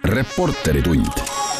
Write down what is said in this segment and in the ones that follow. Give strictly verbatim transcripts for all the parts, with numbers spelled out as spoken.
Reporteritund.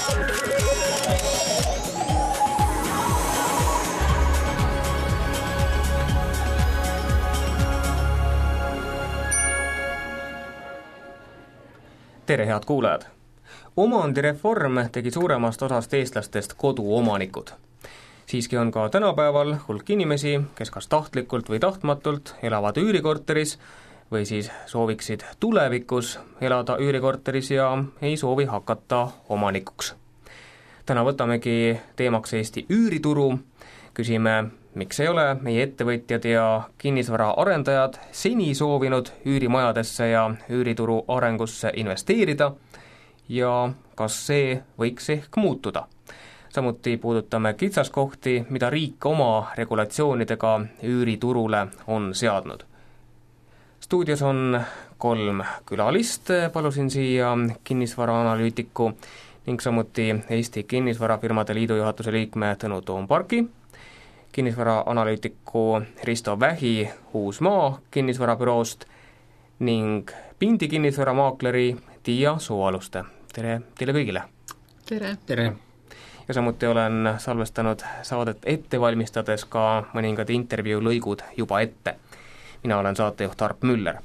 Tere, head kuulajad! Omandireform tegi suuremast osast eestlastest koduomanikud. Siiski on ka tänapäeval hulk inimesi, kes kas tahtlikult või tahtmatult elavad üürikorteris või siis sooviksid tulevikus elada üürikorteris ja ei soovi hakata omanikuks. Täna võtamegi teemaks Eesti üürituru, küsime, miks ei ole meie ettevõtjad ja kinnisvara arendajad seni soovinud üürimajadesse ja üürituru arengusse investeerida ja kas see võiks ehk muutuda. Samuti puudutame kitsaskohti, mida riik oma regulatsioonidega üüriturule on seadnud. Stuudios on kolm külalist, palusin siia kinnisvaraanalüütiku ning samuti Eesti Kinnisvarafirmade Liidu juhatuse liikme Tõnu Toomparki, kinnisvaraanalüütiku Risto Vähi Uusmaa kinnisvarabüroost ning Pindi kinnisvaramaakleri Tiia Suvaluste. Tere teile kõigile! Tere! Tere! Ja samuti olen salvestanud saadet ette valmistades ka mõningad intervjuu lõigud juba ette. Mina olen saatejuht Arp Müller.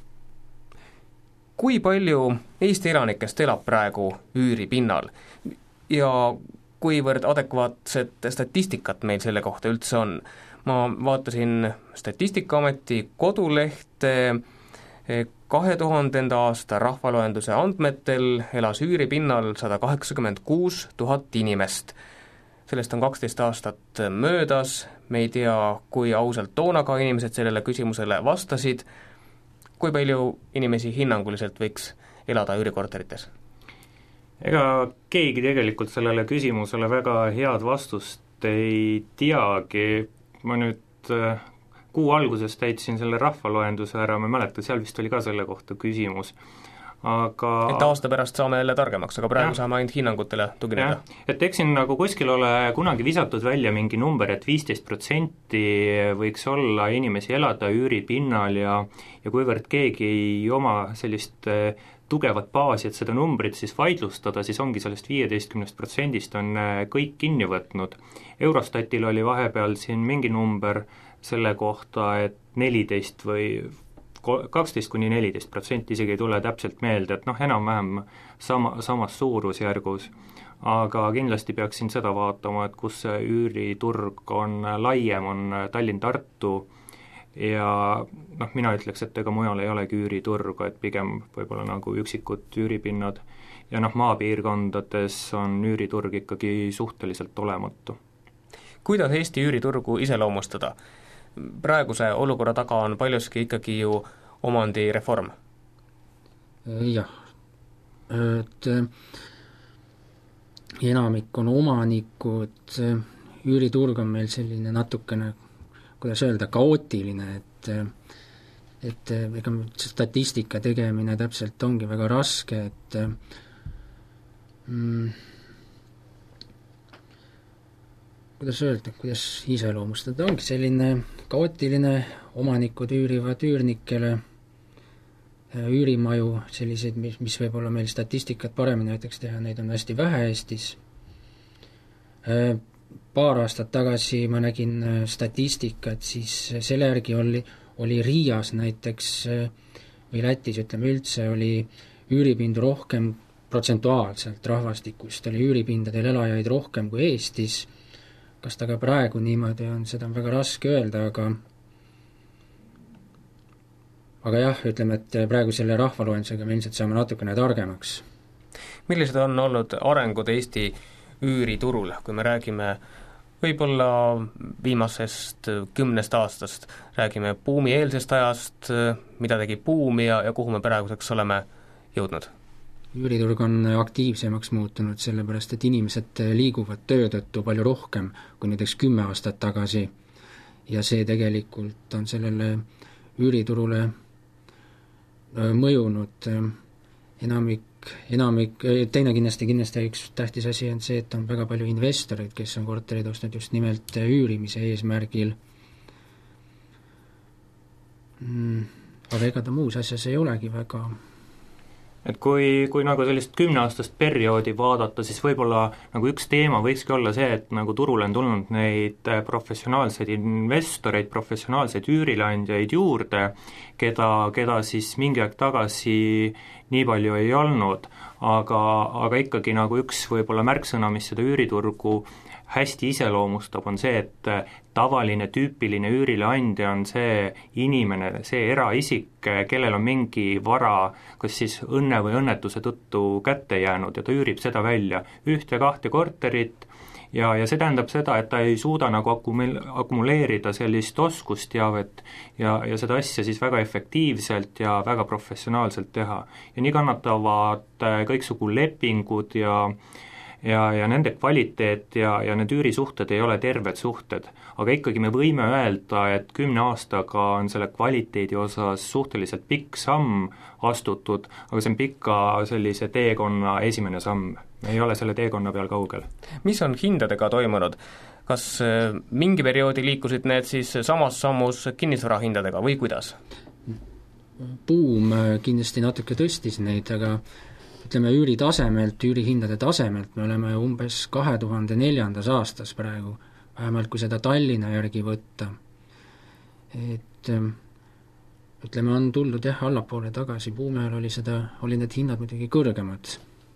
Kui palju Eesti elanikest elab praegu üüripinnal ja kuivõrd adekvaatset statistikat meil selle kohta üldse on? Ma vaatasin Statistikaameti kodulehte, kahe tuhandenda aasta rahvaloenduse andmetel elas üüripinnal sada kaheksakümmend kuus tuhat inimest. Sellest on kaksteist aastat möödas, me ei tea, kui ausalt toona ka inimesed sellele küsimusele vastasid. Kui palju inimesi hinnanguliselt võiks elada üürikorterites? Ega keegi tegelikult sellele küsimusele väga head vastust ei teagi. Ma nüüd kuu alguses täitsin selle rahvaloenduse ära, ma mäletan, seal vist oli ka selle kohta küsimus. Aga... Et aasta pärast saame jälle targemaks, aga praegu ja. saame ainult hinnangutele tugineda. Et eks siin nagu kuskil ole kunagi visatud välja mingi number, et viisteist protsenti võiks olla inimesi elada üüripinnal ja, ja kuivõrd keegi ei oma sellist tugevat baasi, et seda numbrit siis vaidlustada, siis ongi sellest viieteistkümnest protsendist on kõik kinni võtnud. Eurostatil oli vahepeal siin mingi number selle kohta, et neliteist või kaksteist kuni neliteist protsenti isegi ei tule täpselt meelde, et noh, enam-vähem sama, samas suurusjärgus, aga kindlasti peaksin seda vaatama, et kus see üüriturg on laiem, on Tallinn-Tartu ja noh, mina ütleks, et ega mujal ei olegi üüriturgu, et pigem võib-olla nagu üksikud üüripinnad ja noh, maapiirkondades on üüriturg ikkagi suhteliselt olematu. Kuidas Eesti üüriturgu iseloomustada? Praeguse olukorra taga on paljuski ikkagi ju omandireform. Jah, et enamik on omanikud, üüriturg on meil selline natukene, kuidas öelda, kaootiline, et, et ega statistika tegemine täpselt ongi väga raske, et mm, kuidas öelda, kuidas iseloomustada, ongi selline kaootiline, omanikud üürivad üürnikele üürimaju, selliseid, mis, mis võib olla meil statistikat paremini näiteks teha, neid on hästi vähe Eestis. Paar aastat tagasi ma nägin statistikat, siis selle järgi oli, oli Riias näiteks või Lätis, ütleme üldse, oli üüripindu rohkem protsentuaalselt rahvastikust, oli üüripindadel elajaid rohkem kui Eestis. Kas ta ka praegu niimoodi on, seda on väga raske öelda, aga aga jah, ütleme, et praegu selle rahvaloendusega me ilmselt saame natukene targemaks. Millised on olnud arengud Eesti üüriturul, kui me räägime võib-olla viimasest kümnest aastast, räägime buumieelsest ajast, mida tegi buumi ja, ja kuhu me praeguseks oleme jõudnud? Üüriturg on aktiivsemaks muutunud, sellepärast et inimesed liiguvad töö tõttu palju rohkem kui näiteks kümme aastat tagasi ja see tegelikult on sellele üüriturule mõjunud. Enamik, enamik, teine kindlasti, kindlasti üks tähtis asi on see, et on väga palju investoreid, kes on korterid ostnud just nimelt üürimise eesmärgil. Mm, aga ega ta muus asjas ei olegi väga et kui, kui nagu sellist kümneaastast perioodi vaadata, siis võib-olla nagu üks teema võikski olla see, et nagu turule on tulnud neid professionaalseid investoreid, professionaalseid üürileandjaid juurde, keda, keda siis mingi aeg tagasi nii palju ei olnud, aga, aga ikkagi nagu üks võib-olla märksõna, mis seda üüriturgu hästi iseloomustab, on see, et tavaline tüüpiline üürileandja on see inimene, see eraisik, kellel on mingi vara, kas siis õnne või õnnetuse tõttu kätte jäänud ja ta üürib seda välja, ühte-kahte korterit, ja, ja see tähendab seda, et ta ei suuda nagu akumul-, akumuleerida sellist oskusteavet ja, ja seda asja siis väga efektiivselt ja väga professionaalselt teha. Ja nii kannatavad kõiksugu lepingud ja ja, ja nende kvaliteet ja, ja need üürisuhted ei ole terved suhted. Aga ikkagi me võime öelda, et kümne aastaga on selle kvaliteedi osas suhteliselt pikk samm astutud, aga see on pika sellise teekonna esimene samm. Me ei ole selle teekonna peal kaugel. Mis on hindadega toimunud? Kas mingi perioodi liikusid need siis samas sammus kinnisvara hindadega või kuidas? Buum kindlasti natuke tõstis neid, aga ütleme, üüri tasemelt, üürihindade tasemelt me oleme umbes kahe tuhande neljandas aastas praegu, vähemalt kui seda Tallinna järgi võtta. Et ütleme, on tuldud jah, allapoole tagasi, buumi ajal oli seda, oli need hinnad muidugi kõrgemad.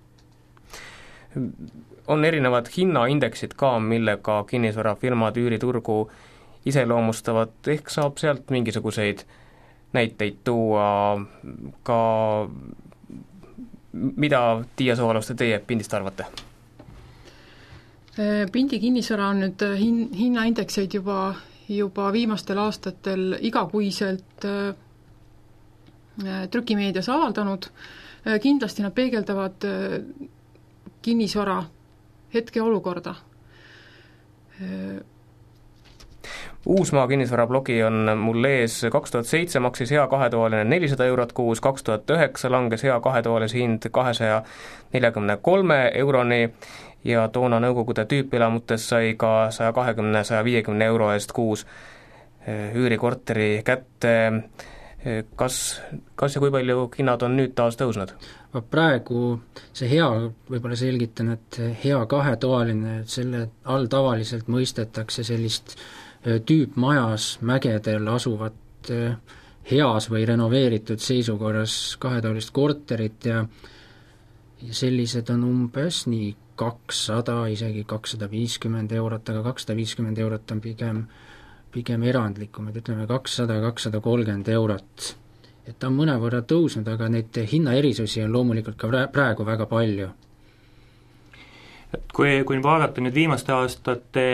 On erinevad hinnaindeksid ka, millega kinnisvarafirmad üüriturgu iseloomustavad, ehk saab sealt mingisuguseid näiteid tuua ka mida Tiia Soolaste teie Pindist arvate? Pindi kinnisvara on nüüd hin-, hinnaindekseid juba, juba viimastel aastatel igakuiselt trükimeedias avaldanud. Kindlasti nad peegeldavad kinnisvara hetkeolukorda. Uusmaa kinnisvara blogi on mul ees, kaks tuhat seitse maksis hea kahetoaline nelisada eurot kuus, kaks tuhat üheksa langes hea kahetoalise hind kahesaja neljakümne kolme euroni ja toona Nõukogude tüüpelamutes sai ka saja kahekümne, saja viiekümne euro eest kuus üürikorteri kätte. Kas, kas ja kui palju hinnad on nüüd taas tõusnud? Praegu see hea, võib-olla selgitan, et hea kahetoaline, selle all tavaliselt mõistetakse sellist tüüpmajas mägedel asuvat heas või renoveeritud seisukorras kahetoalist korterit ja, ja sellised on umbes nii kakssada, isegi kakssada viiskümmend eurot, aga kakssada viiskümmend eurot on pigem, pigem erandlikum, et ütleme kakssada, kakssada kolmkümmend eurot. Et ta on mõnevõrra tõusnud, aga neid hinnaerisusi on loomulikult ka praegu väga palju. Et kui, kui vaadata nüüd viimaste aastate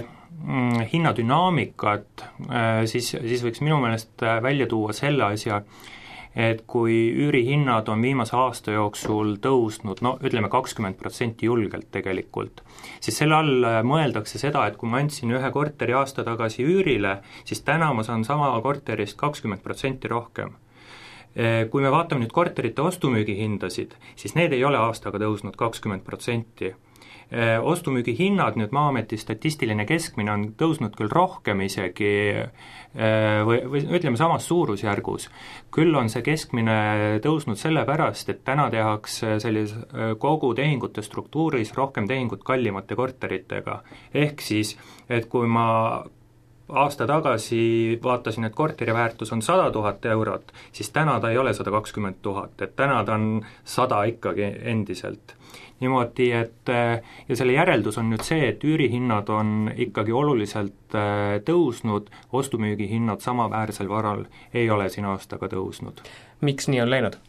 hinnadünaamikat, siis, siis võiks minu meelest välja tuua selle asja, et kui üürihinnad on viimase aasta jooksul tõusnud, no ütleme kakskümmend protsenti julgelt tegelikult, siis selle all mõeldakse seda, et kui ma andsin ühe korteri aasta tagasi üürile, siis täna ma saan sama korterist kakskümmend protsenti rohkem. Kui me vaatame nüüd korterite ostumüügi hindasid, siis need ei ole aastaga tõusnud kakskümmend protsenti. Ostumüügi hinnad, nüüd Maa-ameti statistiline keskmine on tõusnud küll rohkem isegi või, või ütleme samas suurusjärgus, küll on see keskmine tõusnud sellepärast, et täna tehakse sellise kogu tehingute struktuuris rohkem tehingut kallimate korteritega. Ehk siis, et kui ma aasta tagasi vaatasin, et korteri väärtus on sada tuhat eurot, siis täna ta ei ole sada kakskümmend tuhat, et täna ta on sada ikkagi endiselt. Niimoodi, et ja selle järeldus on nüüd see, et üürihinnad on ikkagi oluliselt tõusnud, ostumüügihinnad samaväärsel varal ei ole siin aastaga tõusnud. Miks nii on läinud?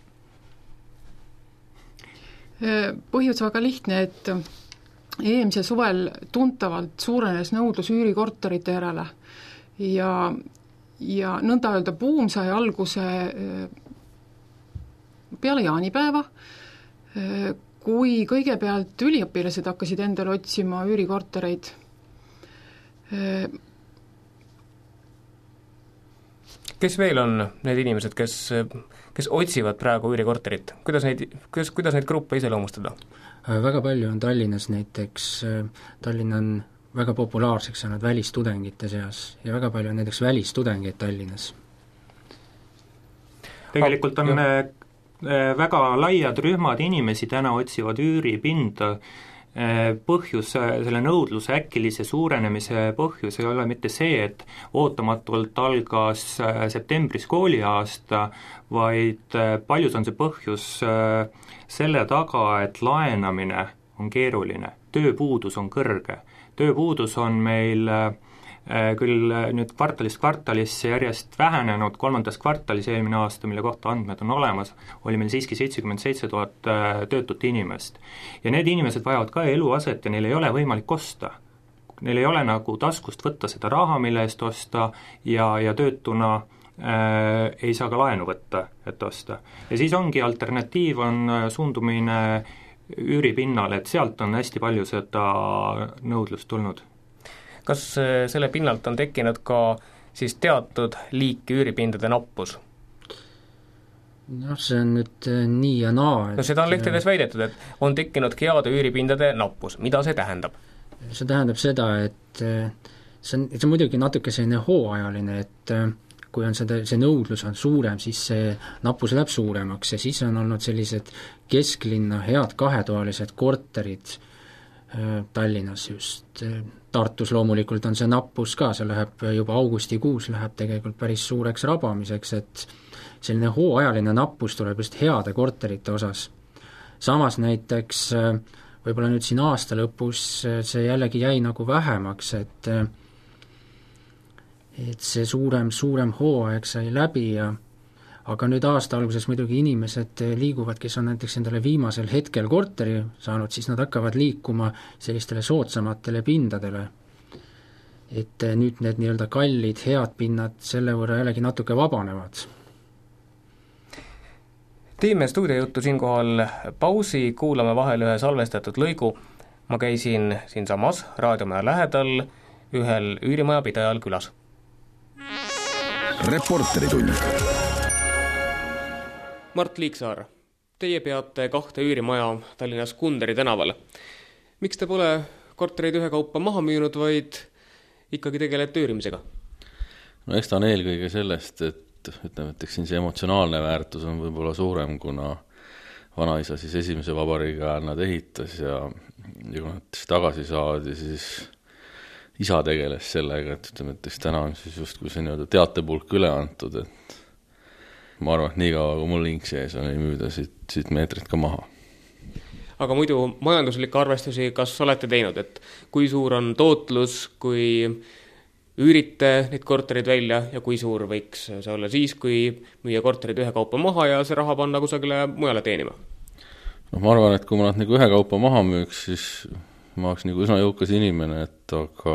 Põhjus väga lihtne, et eelmise suvel tuntavalt suurenes nõudlus üürikorterite järele ja, ja nõnda öelda buum sai alguse peale jaanipäeva, kui kõigepealt üliõpilased hakkasid endale otsima üürikortereid. Kes veel on need inimesed, kes, kes otsivad praegu üürikorterit? Kuidas neid, kuidas, kuidas neid gruppe iseloomustada? Väga palju on Tallinnas näiteks, Tallinn on väga populaarseks saanud välistudengite seas ja väga palju on näiteks välistudengeid Tallinnas. Tegelikult on ah, väga laiad rühmad inimesi täna otsivad üüripinda. Põhjus, selle nõudluse äkilise suurenemise põhjus ei ole mitte see, et ootamatult algas septembris kooliaasta, vaid paljus on see põhjus selle taga, et laenamine on keeruline, tööpuudus on kõrge. Tööpuudus on meil küll nüüd kvartalist kvartalisse järjest vähenenud, kolmandas kvartalis eelmine aasta, mille kohta andmed on olemas, oli meil siiski seitsekümmend seitse tuhat töötut inimest. Ja need inimesed vajavad ka eluaset ja neil ei ole võimalik osta. Neil ei ole nagu taskust võtta seda raha, mille eest osta ja, ja töötuna äh, ei saa ka laenu võtta, et osta. Ja siis ongi alternatiiv, on suundumine üüripinnale, et sealt on hästi palju seda nõudlust tulnud. Kas selle pinnalt on tekkinud ka siis teatud liiki üüripindade nappus? Noh, see on nüüd nii ja naa. No seda on lehtedes väidetud, et on tekkinud heade üüripindade nappus. Mida see tähendab? See tähendab seda, et see on, see on muidugi natuke selline hooajaline, et kui on seda, see nõudlus on suurem, siis see nappus läheb suuremaks ja siis on olnud sellised kesklinna head kahetoalised korterid Tallinnas just. Tartus loomulikult on see nappus ka, see läheb juba augustikuus, läheb tegelikult päris suureks rabamiseks, et selline hooajaline nappus tuleb just heade korterite osas. Samas näiteks võib-olla nüüd siin aasta lõpus see jällegi jäi nagu vähemaks, et et see suurem, suurem hooaeg sai läbi ja aga nüüd aasta alguses muidugi inimesed liiguvad, kes on näiteks endale viimasel hetkel korteri saanud, siis nad hakkavad liikuma sellistele soodsamatele pindadele. Et nüüd need nii-öelda kallid, head pinnad selle võrra jällegi natuke vabanevad. Teeme stuudiojuttu siinkohal pausi, kuulame vahel ühe salvestatud lõigu. Ma käisin siin samas raadiomaja lähedal ühel üürimaja pidajal külas. Reporteritund. Mart Liiksaar, teie peate kahte üürimaja Tallinnas Kunderi tänaval. Miks te pole kortereid ühe kaupa maha müünud, vaid ikkagi tegelete üürimisega? No eks ta on eelkõige sellest, et ütleme, et eks siin see emotsionaalne väärtus on võib-olla suurem, kuna vanaisa siis esimese vabariiga nad ehitas ja, ja kui nad siis tagasi saadi, siis isa tegeles sellega, et ütleme, et täna on siis just kui see nii-öelda teatepulk üle antud, et ma arvan, et nii kaua, kui mul hing sees on, ei müüda siit, siit meetrit ka maha. Aga muidu majanduslikke arvestusi kas olete teinud, et kui suur on tootlus, kui üürite neid korterid välja ja kui suur võiks see olla siis, kui müüa korterid ühe kaupa maha ja see raha panna kusagile mujale teenima? No ma arvan, et kui ma nad nagu ühe kaupa maha müüks, siis ma oleks nagu üsna jõukas inimene, et aga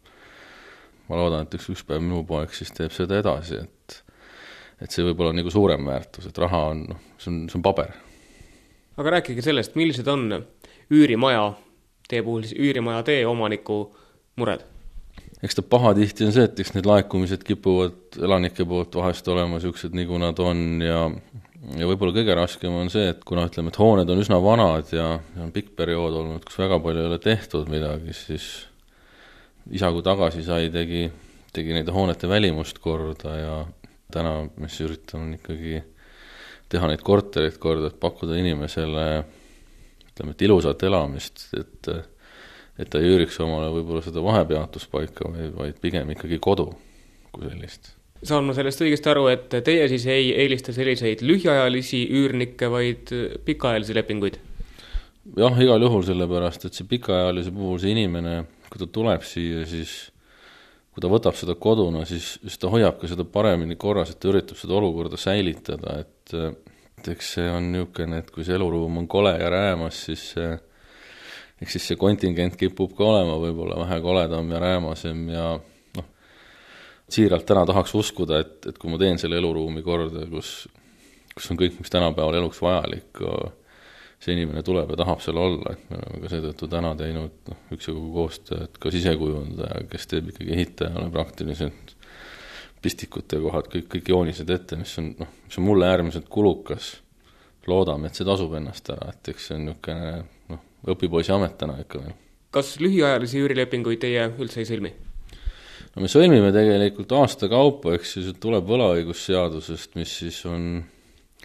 ma loodan, et üks, üks päev minu poeg siis teeb seda edasi, et et see võib olla nagu suurem väärtus, et raha on, see on, see on paber. Aga rääkige sellest, millised on üürimaja, teie puhul siis üürimaja tee omaniku mured? Eks ta paha tihti on see, et eks need laekumised kipuvad elanike poolt vahest olema siuksed, nagu nad on ja, ja võib-olla kõige raskem on see, et kuna ütleme, et hooned on üsna vanad ja, ja on pikk periood olnud, kus väga palju ei ole tehtud midagi, siis isa kui tagasi sai, tegi, tegi neid hoonete välimust korda ja täna, mis üritan ikkagi teha neid korterid korda, et pakkuda inimesele ütleme, et ilusat elamist, et, et ta ei üüriks omale võib-olla seda vahepeatuspaika, vaid, vaid pigem ikkagi kodu kui sellist. Saan ma sellest õigesti aru, et teie siis ei eelista selliseid lühiajalisi üürnikke, vaid pikaajalisi lepinguid? Jah, igal juhul sellepärast, et see pikaajalise puhul see inimene, kui ta tuleb siia, siis kui ta võtab seda koduna, siis, siis ta hoiab ka seda paremini korras, et ta üritab seda olukorda säilitada, et, et eks see on niisugune, et kui see eluruum on kole ja räämas, siis see, eks siis see kontingent kipub ka olema võib-olla vähe koledam ja räämasem ja noh, siiralt täna tahaks uskuda, et, et kui ma teen selle eluruumi korda, kus, kus on kõik, mis tänapäeval eluks vajalik, see inimene tuleb ja tahab seal olla, et me oleme ka seetõttu täna teinud no, üksjagu koostööd ka sisekujundaja, kes teeb ikkagi ehitajale praktiliselt pistikute kohad, kõik, kõik joonised ette, mis on, noh, mis on mulle äärmiselt kulukas. Loodame, et see tasub ennast ära, et eks see on niisugune noh, õpipoisi amet täna ikka veel. Kas lühiajalisi üürilepinguid teie üldse ei sõlmi? No me sõlmime tegelikult aasta kaupa, eks siis tuleb võlaõigusseadusest, mis siis on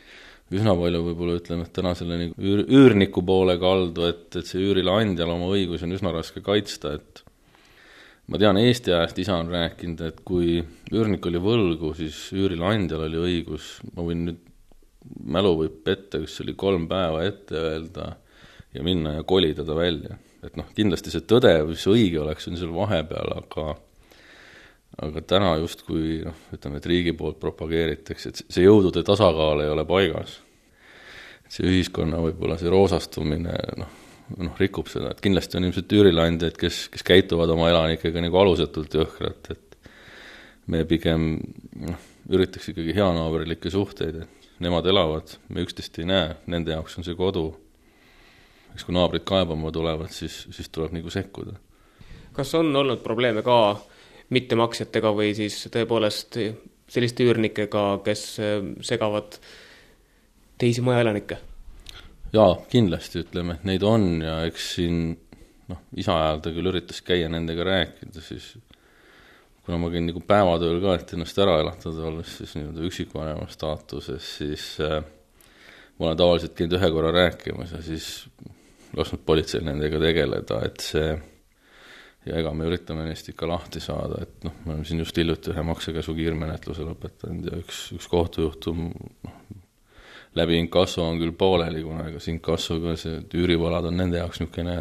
üsna palju võib-olla ütleme, et täna selle nagu üür, üürniku poole kaldu, et, et see üürileandjal oma õigusi on üsna raske kaitsta, et ma tean, Eesti ajast isa on rääkinud, et kui üürnik oli võlgu, siis üürileandjal oli õigus, ma võin nüüd, mälu võib petta, kus oli kolm päeva ette öelda ja minna ja kolida ta välja. Et noh, kindlasti see tõde, mis õige oleks, on seal vahepeal, aga aga täna just kui, noh, ütleme, et riigi poolt propageeritakse, et see jõudude tasakaal ei ole paigas. See ühiskonna võib-olla see roosastumine, noh, noh, rikub seda, et kindlasti on ilmselt üürileandjaid, kes, kes käituvad oma elanikega nagu alusetult jõhkralt, et me pigem noh, üritaks ikkagi heanaaberlikke suhteid, et nemad elavad, me üksteist ei näe, nende jaoks on see kodu. Eks kui naabrid kaebama tulevad, siis, siis tuleb nagu sekkuda. Kas on olnud probleeme ka mittemaksjatega või siis tõepoolest selliste üürnikega, kes segavad teisi majaelanikke? Jaa, kindlasti ütleme, et neid on ja eks siin noh, isa ajal ta küll üritas käia nendega rääkida, siis kuna ma käin nagu päevatööl ka, et ennast ära elatada olles siis nii-öelda üksikvanema staatuses, siis äh, ma olen tavaliselt käinud ühe korra rääkimas ja siis lasknud politseil nendega tegeleda, et see ja ega me üritame neist ikka lahti saada, et noh, me oleme siin just hiljuti ühe maksekäsu kiirmenetluse lõpetanud ja üks, üks kohtujuhtum noh, läbi inkasso on küll pooleli, kuna ega see inkassoga see üürivõlad on nende jaoks niisugune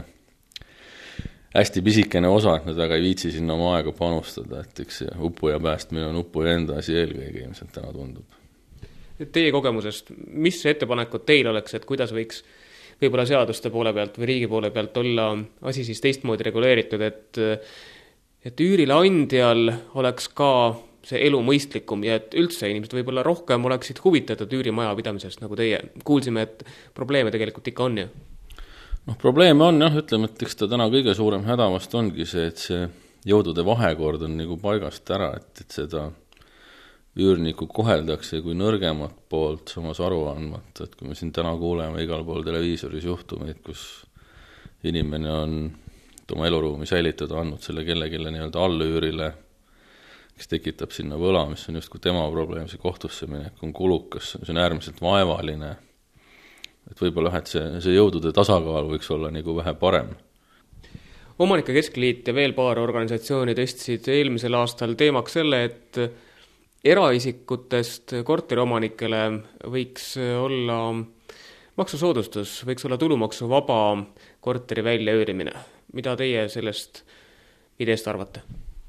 hästi pisikene osa, et nad väga ei viitsi sinna oma aega panustada, et eks see uppuja päästmine on uppuja enda asi eelkõige ilmselt täna tundub. Teie kogemusest, mis ettepanekud teil oleks, et kuidas võiks võib-olla seaduste poole pealt või riigi poole pealt olla asi siis teistmoodi reguleeritud, et, et üürileandjal oleks ka see elu mõistlikum ja et üldse inimesed võib-olla rohkem oleksid huvitatud üürimaja pidamisest, nagu teie. Kuulsime, et probleeme tegelikult ikka on ju. noh, probleeme on jah, ütleme, et eks ta täna kõige suurem hädavast ongi see, et see jõudude vahekord on nagu paigast ära, et, et seda üürniku koheldakse kui nõrgemat poolt samas aru andmata, et kui me siin täna kuuleme igal pool televiisoris juhtumeid, kus inimene on oma eluruumi säilitada andnud selle kellelegi nii-öelda allüürile, kes tekitab sinna võla, mis on just kui tema probleem, see kohtusse minek on kulukas, see on äärmiselt vaevaline, et võib-olla et see, see jõudude tasakaal võiks olla nagu vähe parem. Omanike Keskliit ja veel paar organisatsiooni tõstsid eelmisel aastal teemaks selle, et eraisikutest korteriomanikele võiks olla maksusoodustus, võiks olla tulumaksuvaba korteri väljaüürimine. Mida teie sellest ideest arvate?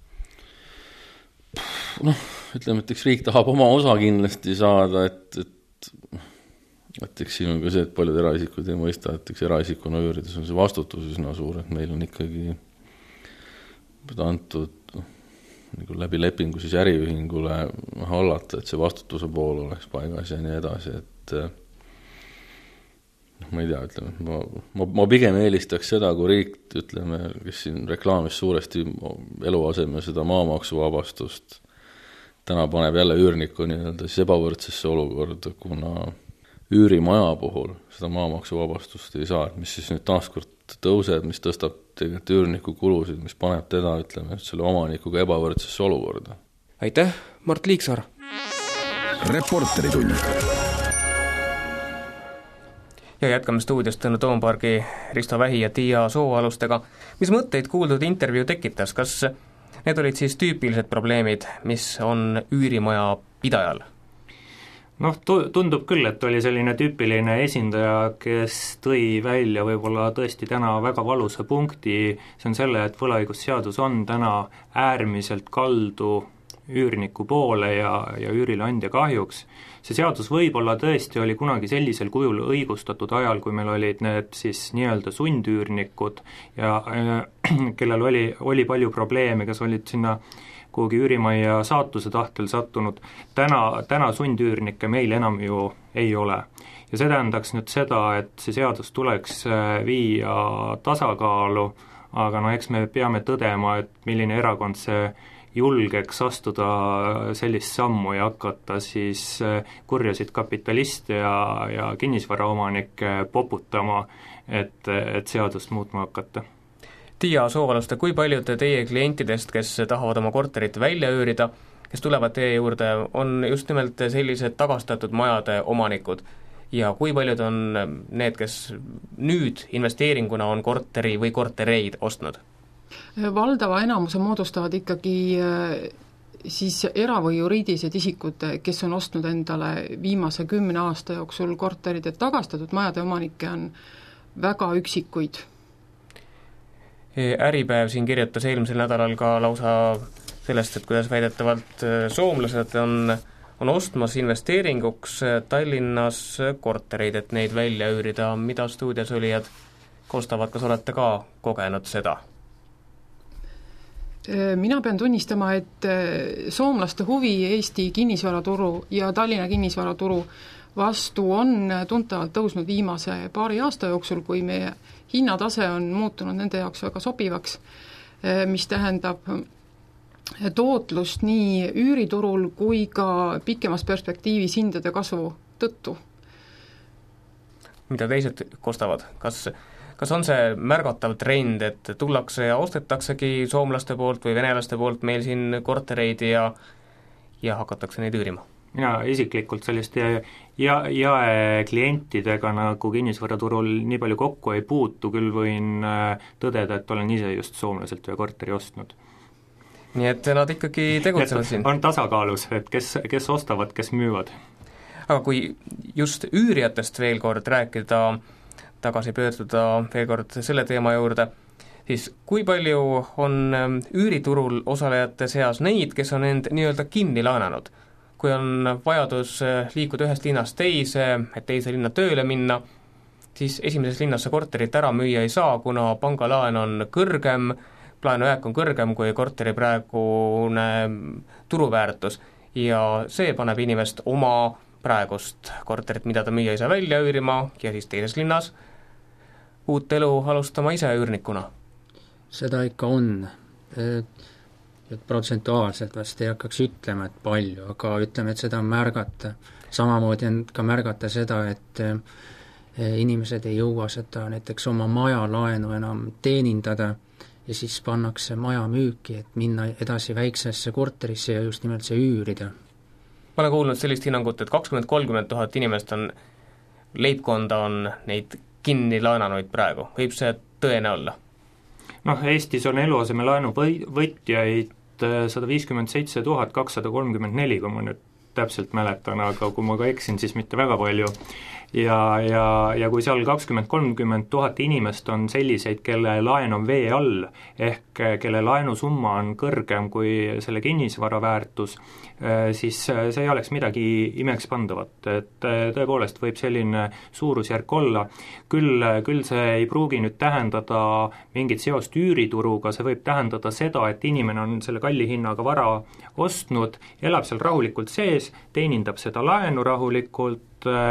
Noh, ütleme, et eks riik tahab oma osa kindlasti saada, et, et, et eks siin on ka see, et paljud eraisikud ei mõista, et eks eraisikuna üürides on see vastutus üsna suur, et meil on ikkagi antud nagu läbi lepingu siis äriühingule hallata, et see vastutuse pool oleks paigas ja nii edasi, et noh, ma ei tea, ütleme, ma, ma, ma pigem eelistaks seda, kui riik, ütleme, kes siin reklaamis suuresti eluaseme seda maamaksuvabastust, täna paneb jälle üürniku nii-öelda siis ebavõrdsesse olukorda, kuna üürimaja puhul seda maamaksuvabastust ei saa, mis siis nüüd taaskord tõuseb, mis tõstab tegelikult üürniku kulusid, mis paneb teda, ütleme, selle omanikuga ebavõrdsesse olukorda. Aitäh, Mart Liiksaar! Reporteritund. Ja jätkame stuudios Tõnu Toompargi, Risto Vähi ja Tiia Sooalustega. Mis mõtteid kuuldud intervjuu tekitas? Kas need olid siis tüüpilised probleemid, mis on üürimaja pidajal? Noh, tundub küll, et oli selline tüüpiline esindaja, kes tõi välja võib-olla tõesti täna väga valusa punkti, see on selle, et võlaõigusseadus on täna äärmiselt kaldu üürniku poole ja, ja üürileandja kahjuks. See seadus võib-olla tõesti oli kunagi sellisel kujul õigustatud ajal, kui meil olid need siis nii-öelda sundüürnikud ja äh, kellel oli, oli palju probleeme, kes olid sinna kuhugi üürimajja saatuse tahtel sattunud. Täna, täna sundüürnikke meil enam ju ei ole. Ja see tähendaks nüüd seda, et see seadus tuleks viia tasakaalu, aga no eks me peame tõdema, et milline erakond see julgeks astuda sellist sammu ja hakata siis kurjasid kapitaliste ja, ja kinnisvaraomanikke poputama, et, et seadust muutma hakata. Tiia Soovaluste, kui paljud teie klientidest, kes tahavad oma korterit välja üürida, kes tulevad teie juurde, on just nimelt sellised tagastatud majade omanikud? ja kui paljud on need, kes nüüd investeeringuna on korteri või kortereid ostnud? Valdava enamuse moodustavad ikkagi siis era- või juriidilised isikud, kes on ostnud endale viimase kümne aasta jooksul korterid, et tagastatud majade omanikke on väga üksikuid. Äripäev siin kirjutas eelmisel nädalal ka lausa sellest, et kuidas väidetavalt soomlased on, on ostmas investeeringuks Tallinnas kortereid, et neid välja üürida. Mida stuudios olijad kostavad, kas olete ka kogenud seda? Mina pean tunnistama, et soomlaste huvi Eesti kinnisvaraturu ja Tallinna kinnisvaraturu vastu on tuntavalt tõusnud viimase paari aasta jooksul, kui meie hinnatase on muutunud nende jaoks väga sobivaks, mis tähendab tootlust nii üüriturul kui ka pikemas perspektiivis hindade kasvu tõttu. Mida teised kostavad? Kas Kas on see märgatav trend, et tullakse ja ostetaksegi soomlaste poolt või venelaste poolt meil siin kortereid ja, ja hakatakse neid üürima? Mina isiklikult selliste ja, jaeklientidega nagu kinnisvaraturul nii palju kokku ei puutu, küll võin tõdeda, et olen ise just soomlaselt ühe korteri ostnud. Nii et nad ikkagi tegutsevad siin? On tasakaalus, et kes, kes ostavad, kes müüvad. Aga kui just üürijatest veel kord rääkida, tagasi pöörduda veel kord selle teema juurde, siis kui palju on üüriturul osalejate seas neid, kes on end nii-öelda kinni laenanud? Kui on vajadus liikuda ühest linnast teise, et teise linna tööle minna, siis esimeses linnas see korterit ära müüa ei saa, kuna pangalaen on kõrgem, laenujääk on kõrgem kui korteri praegune turuväärtus ja see paneb inimest oma praegust korterit, mida ta müüa ei saa, välja üürima ja siis teises linnas uut elu alustama ise üürnikuna? Seda ikka on. Et protsentuaalselt vast ei hakkaks ütlema, et palju, aga ütleme, et seda on märgata. Samamoodi on ka märgata seda, et inimesed ei jõua seda näiteks oma maja laenu enam teenindada ja siis pannakse maja müüki, et minna edasi väiksesse korterisse ja just nimelt see üürida. Ma olen kuulnud sellist hinnangut, et kakskümmend kolmkümmend tuhat inimest on, leibkonda on neid kinni laenanuid praegu. Võib see tõene olla? Noh, Eestis on eluasemelaenu võtjaid sada viiskümmend seitse tuhat kakssada kolmkümmend neli, kui ma nüüd täpselt mäletan, aga kui ma ka eksin, siis mitte väga palju. Ja, ja, ja kui seal kakskümmend kolmkümmend tuhat inimest on selliseid, kelle laen on vee all, ehk kelle laenusumma on kõrgem kui selle kinnisvara väärtus, siis see ei oleks midagi imeks pandavat, et tõepoolest võib selline suurusjärk olla. Küll, küll see ei pruugi nüüd tähendada mingit seost üürituruga, see võib tähendada seda, et inimene on selle kalli hinnaga vara ostnud, elab seal rahulikult sees, teenindab seda laenu rahulikult,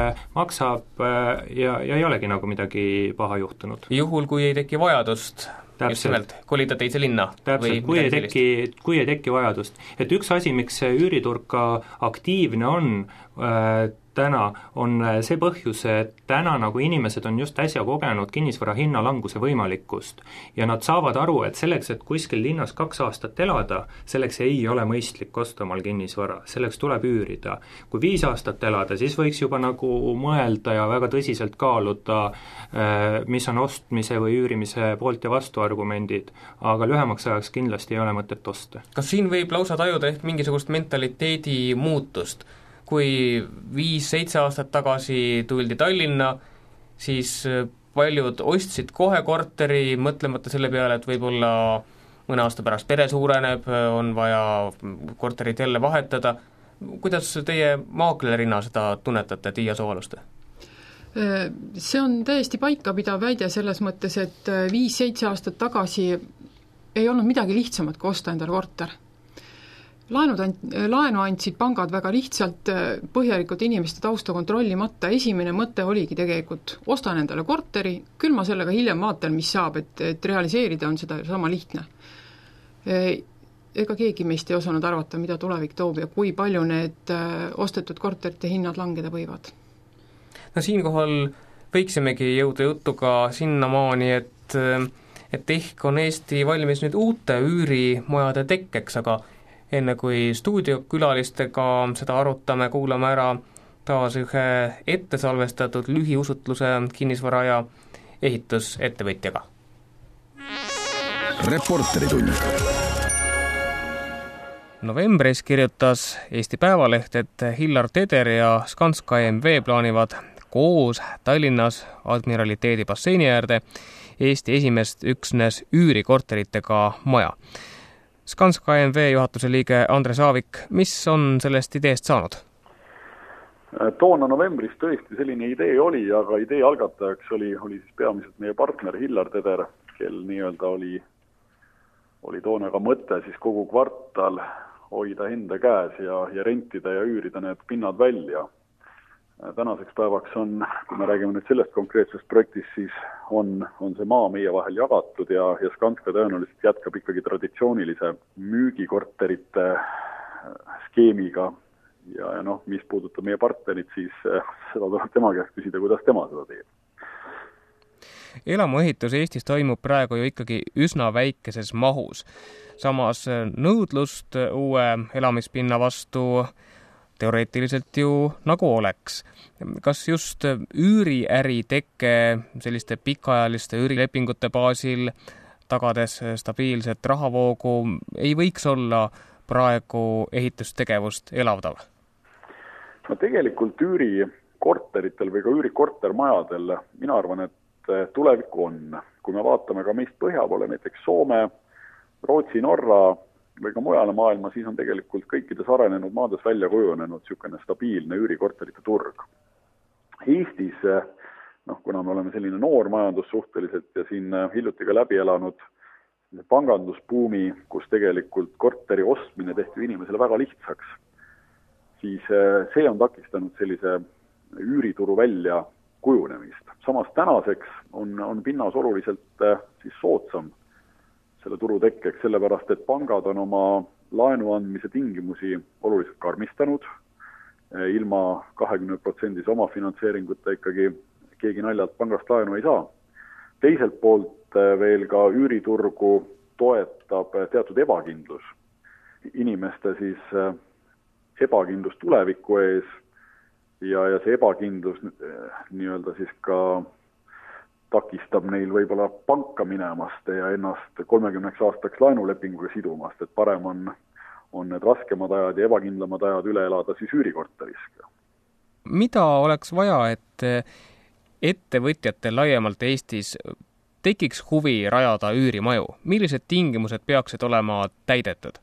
maksab ja, ja ei olegi nagu midagi paha juhtunud. Juhul, kui ei teki vajadust just nimelt kolida teise linna? Täpselt, kui ei, teki, kui ei teki vajadust. Et üks asi, miks see üüriturg ka aktiivne on äh, täna, on see põhjus, et täna nagu inimesed on just äsja kogenud kinnisvara hinna languse võimalikkust ja nad saavad aru, et selleks, et kuskil linnas kaks aastat elada, selleks ei ole mõistlik osta omal kinnisvara, selleks tuleb üürida. Kui viis aastat elada, siis võiks juba nagu mõelda ja väga tõsiselt kaaluda, mis on ostmise või üürimise poolt ja vastu argumendid, aga lühemaks ajaks kindlasti ei ole mõtet osta. Kas siin võib lausa tajuda ehk mingisugust mentaliteedi muutust? Kui viis-seitse aastat tagasi tuldi Tallinna, siis paljud ostsid kohe korteri, mõtlemata selle peale, et võib-olla mõne aasta pärast pere suureneb, on vaja korterit jälle vahetada. Kuidas teie maaklerina seda tunnetate, Tiia Sooaluste? See on täiesti paikapidav väide selles mõttes, et viis-seitse aastat tagasi ei olnud midagi lihtsamat kui osta endale korter. Laenud, laenu andsid pangad väga lihtsalt, põhjalikult inimeste tausta kontrollimata. Esimene mõte oligi tegelikult, ostan endale korteri, küll ma sellega hiljem vaatan, mis saab, et, et realiseerida on seda sama lihtne. Ega keegi meist ei osanud arvata, mida tulevik toob ja kui palju need ostetud korterite hinnad langeda võivad. No siinkohal võiksimegi jõuda jutuga sinnamaani, et, et ehk on Eesti valmis nüüd uute üürimajade tekkeks, aga enne kui stuudiokülalistega seda arutame, kuulame ära taas ühe ettesalvestatud lühiusutluse kinnisvara- ja ehitusettevõtjaga. Reporteritund. Novembris kirjutas Eesti Päevaleht, et Hillar Teder ja Skanska E M V plaanivad koos Tallinnas Admiraliteedi basseini äärde Eesti esimest üksnes üürikorteritega maja. Skanska E M V juhatuse liige Andres Aavik, mis on sellest ideest saanud? Toona novembris tõesti selline idee oli, aga idee algatajaks oli, oli siis peamiselt meie partner Hillar Teder, kel nii-öelda oli, oli toona ka mõte siis kogu kvartal hoida enda käes ja, ja rentida ja üürida need pinnad välja. Tänaseks päevaks on, kui me räägime nüüd sellest konkreetsest projektist, siis on, on see maa meie vahel jagatud ja, ja Skanska tõenäoliselt jätkab ikkagi traditsioonilise müügikorterite skeemiga. Ja, ja noh, mis puudutab meie partnerit, siis seda tuleb tema käest küsida, kuidas tema seda teeb. Elamuehitus Eestis toimub praegu ju ikkagi üsna väikeses mahus. Samas nõudlust uue elamispinna vastu teoreetiliselt ju nagu oleks. Kas just üüriäri tekke selliste pikaajaliste üürilepingute baasil, tagades stabiilset rahavoogu, ei võiks olla praegu ehitustegevust elavdav? No tegelikult üürikorteritel või ka üürikortermajadel mina arvan, et tulevikku on. Kui me vaatame ka meist põhja poole, näiteks Soome, Rootsi, Norra või ka mujale maailma, siis on tegelikult kõikides arenenud maades välja kujunenud niisugune stabiilne üürikorterite turg. Eestis, noh, kuna me oleme selline noor majandus suhteliselt ja siin hiljuti ka läbi elanud pangandusbuumi, kus tegelikult korteri ostmine tehti inimesele väga lihtsaks, siis see on takistanud sellise üürituru välja kujunemist. Samas tänaseks on, on pinnas oluliselt siis soodsam selle turu tekkeks, sellepärast et pangad on oma laenu andmise tingimusi oluliselt karmistanud, ilma kahekümne protsendise oma finantseeringuta ikkagi keegi naljalt pangast laenu ei saa. Teiselt poolt veel ka üüriturgu toetab teatud ebakindlus. Inimeste siis ebakindlus tuleviku ees ja, ja see ebakindlus nii-öelda siis ka takistab neil võib-olla panka minemast ja ennast kolmekümneks aastaks laenulepinguga sidumast, et parem on, on need raskemad ajad ja ebakindlamad ajad üle elada siis üürikorteris. Mida oleks vaja, et ettevõtjatel laiemalt Eestis tekiks huvi rajada üürimaju? Millised tingimused peaksid olema täidetud?